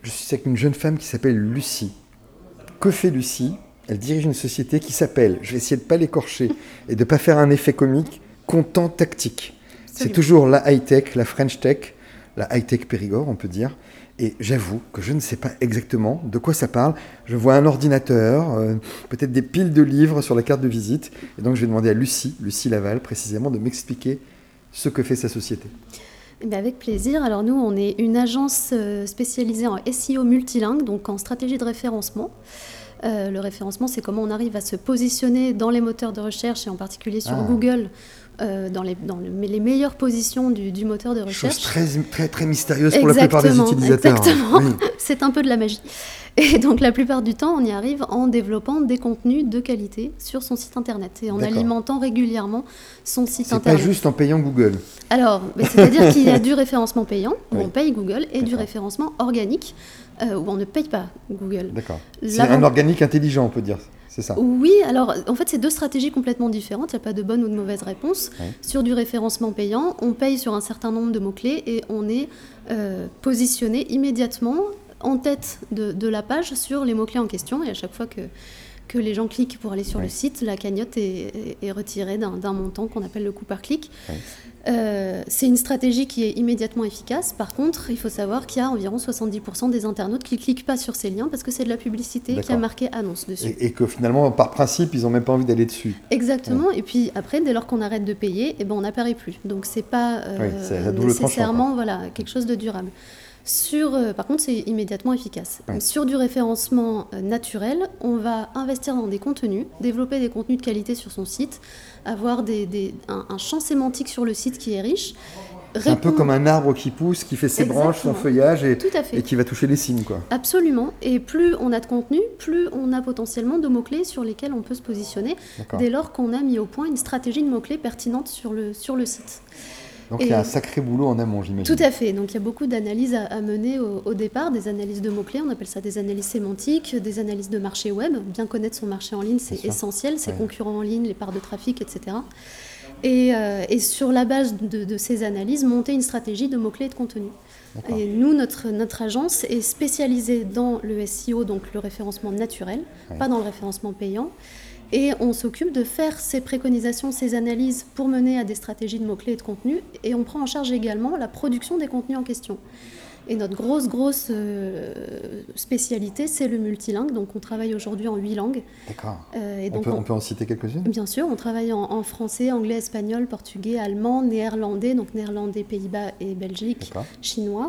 Je suis avec une jeune femme qui s'appelle Lucie. Que fait Lucie ? Elle dirige une société qui s'appelle, je vais essayer de ne pas l'écorcher et de ne pas faire un effet comique, Content Tactique. C'est toujours la high-tech, la French Tech, la high-tech Périgord, on peut dire. Et j'avoue que je ne sais pas exactement de quoi ça parle. Je vois un ordinateur, peut-être des piles de livres sur la carte de visite. Et donc je vais demander à Lucie Laval précisément, de m'expliquer ce que fait sa société. Eh bien, avec plaisir. Alors nous, on est une agence spécialisée en SEO multilingue, donc en stratégie de référencement. Le référencement, c'est comment on arrive à se positionner dans les moteurs de recherche et en particulier sur Google, dans les meilleures positions du moteur de recherche. Chose très, très, très mystérieuse pour la plupart des utilisateurs. Exactement, oui. C'est un peu de la magie. Et donc la plupart du temps, on y arrive en développant des contenus de qualité sur son site internet et en alimentant régulièrement son site internet. C'est pas juste en payant Google. Alors, c'est-à-dire qu'il y a du référencement payant, où on paye Google, et du référencement organique, où on ne paye pas Google. D'accord. C'est un organique intelligent, on peut dire. C'est ça. Oui, alors en fait, c'est deux stratégies complètement différentes. Il n'y a pas de bonne ou de mauvaise réponse. Oui. Sur du référencement payant, on paye sur un certain nombre de mots-clés et on est positionné immédiatement en tête de la page sur les mots-clés en question. Et à chaque fois que les gens cliquent pour aller sur le site, la cagnotte est retirée d'un montant qu'on appelle le coût par clic. Oui. C'est une stratégie qui est immédiatement efficace. Par contre, il faut savoir qu'il y a environ 70% des internautes qui ne cliquent pas sur ces liens parce que c'est de la publicité qui a marqué annonce dessus. Et que finalement, par principe, ils n'ont même pas envie d'aller dessus. Exactement. Ouais. Et puis après, dès lors qu'on arrête de payer, on n'apparaît plus. Donc c'est pas nécessairement quelque chose de durable. Par contre, c'est immédiatement efficace. Oui. Sur du référencement naturel, on va investir dans des contenus, développer des contenus de qualité sur son site, avoir un champ sémantique sur le site qui est riche. C'est un peu comme un arbre qui pousse, qui fait ses branches, son feuillage et qui va toucher les cimes, quoi. Absolument. Et plus on a de contenu, plus on a potentiellement de mots-clés sur lesquels on peut se positionner, dès lors qu'on a mis au point une stratégie de mots-clés pertinente sur le site. Donc il y a un sacré boulot en amont, j'imagine. Tout à fait. Donc il y a beaucoup d'analyses à mener au départ, des analyses de mots-clés, on appelle ça des analyses sémantiques, des analyses de marché web. Bien connaître son marché en ligne, c'est essentiel, ses concurrents en ligne, les parts de trafic, etc. Et sur la base de ces analyses, monter une stratégie de mots-clés et de contenu. D'accord. Et nous, notre agence est spécialisée dans le SEO, donc le référencement naturel, pas dans le référencement payant. Et on s'occupe de faire ces préconisations, ces analyses pour mener à des stratégies de mots-clés et de contenu. Et on prend en charge également la production des contenus en question. Et notre grosse spécialité, c'est le multilingue. Donc on travaille aujourd'hui en 8 langues. D'accord. On peut en citer quelques-unes ? Bien sûr, on travaille en français, anglais, espagnol, portugais, allemand, néerlandais, donc néerlandais, Pays-Bas et Belgique, chinois.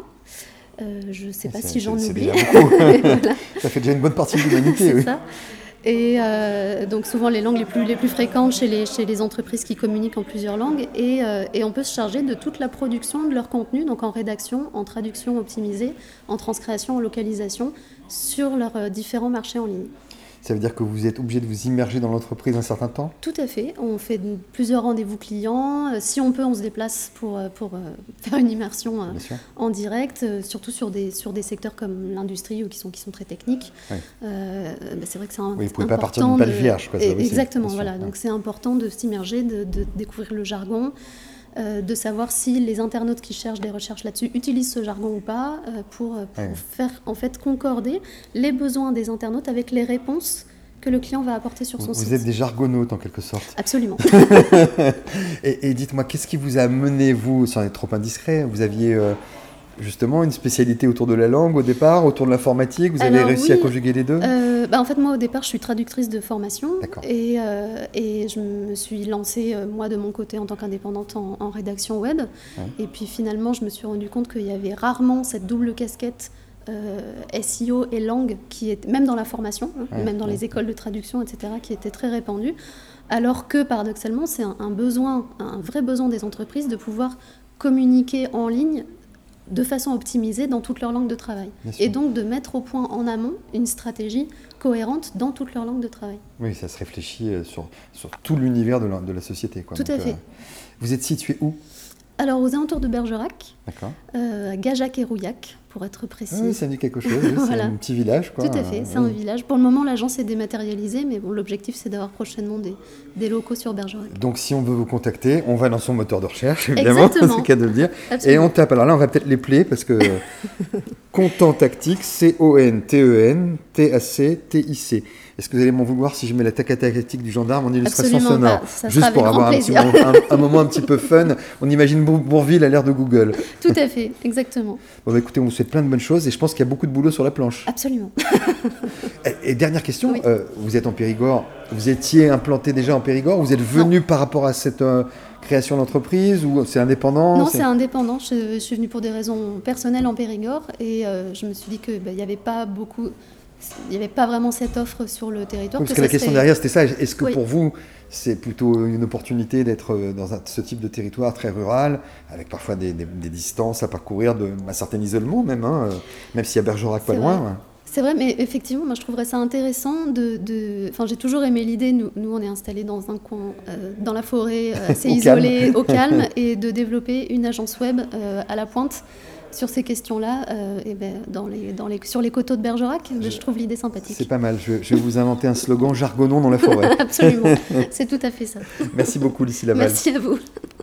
Je ne sais pas si j'en oublie. Voilà. Ça fait déjà une bonne partie de l'humanité. C'est ça. Et donc souvent les langues les plus fréquentes chez les entreprises qui communiquent en plusieurs langues et on peut se charger de toute la production de leur contenu, donc en rédaction, en traduction optimisée, en transcréation, en localisation sur leurs différents marchés en ligne. Ça veut dire que vous êtes obligé de vous immerger dans l'entreprise un certain temps ? Tout à fait. On fait plusieurs rendez-vous clients. Si on peut, on se déplace pour faire une immersion en direct, surtout sur des secteurs comme l'industrie ou qui sont très techniques. Oui. C'est vrai que c'est important. Oui, vous ne pouvez pas partir d'une page vierge. Exactement. Voilà. Donc c'est important de s'immerger, de découvrir le jargon. De savoir si les internautes qui cherchent des recherches là-dessus utilisent ce jargon ou pas, pour faire en fait concorder les besoins des internautes avec les réponses que le client va apporter sur son site. Vous êtes des jargonautes en quelque sorte. Absolument. et dites-moi, qu'est-ce qui vous a mené, vous, sans être trop indiscret, vous aviez justement une spécialité autour de la langue au départ, autour de l'informatique, vous avez réussi à conjuguer les deux ? En fait, moi au départ, je suis traductrice de formation et je me suis lancée, moi de mon côté, en tant qu'indépendante en rédaction web. Et puis finalement, je me suis rendu compte qu'il y avait rarement cette double casquette SEO et langue, qui est même dans la formation, même dans les écoles de traduction, etc., qui était très répandue. Alors que paradoxalement, c'est un vrai besoin des entreprises de pouvoir communiquer en ligne de façon optimisée dans toutes leurs langues de travail. Et donc de mettre au point en amont une stratégie cohérente dans toutes leurs langues de travail. Oui, ça se réfléchit sur tout l'univers de la société. Tout à fait. Vous êtes situé où ? Alors, aux alentours de Bergerac, à Gajac et Rouillac, pour être précis. Oui, ça dit quelque chose, voilà. C'est un petit village, quoi. Tout à fait, c'est un village. Pour le moment, l'agence est dématérialisée, mais l'objectif, c'est d'avoir prochainement des locaux sur Bergerac. Donc, si on veut vous contacter, on va dans son moteur de recherche, évidemment, c'est le cas de le dire. Absolument. Et on tape. Alors là, on va peut-être les player, parce que Content Tactique, CONTENTACTIC. Est-ce que vous allez m'en vouloir si je mets la tactique du gendarme en illustration Absolument sonore? pas. Juste pour avoir un moment un petit peu fun. On imagine Bourvil à l'ère de Google. Tout à fait, exactement. Bon, bah, écoutez, on vous souhaite plein de bonnes choses et je pense qu'il y a beaucoup de boulot sur la planche. Absolument. Et dernière question, oui. Vous êtes en Périgord, vous étiez implanté déjà en Périgord, vous êtes venu par rapport à cette création d'entreprise ou c'est indépendant? Non, c'est indépendant. Je suis venue pour des raisons personnelles en Périgord et je me suis dit qu'il n'y avait pas beaucoup... Il n'y avait pas vraiment cette offre sur le territoire. Parce que la question derrière, c'était ça. Est-ce que pour vous, c'est plutôt une opportunité d'être dans ce type de territoire très rural, avec parfois des distances à parcourir, un certain isolement même, hein, même s'il y a Bergerac pas loin. C'est vrai, mais effectivement, moi je trouverais ça intéressant Enfin, j'ai toujours aimé l'idée, nous on est installés dans un coin, dans la forêt, assez isolé, au calme, et de développer une agence web à la pointe sur ces questions-là, sur les coteaux de Bergerac. Je trouve l'idée sympathique. C'est pas mal, je vais vous inventer un slogan jargonnons dans la forêt. Absolument, c'est tout à fait ça. Merci beaucoup Lucie Laval. Merci à vous.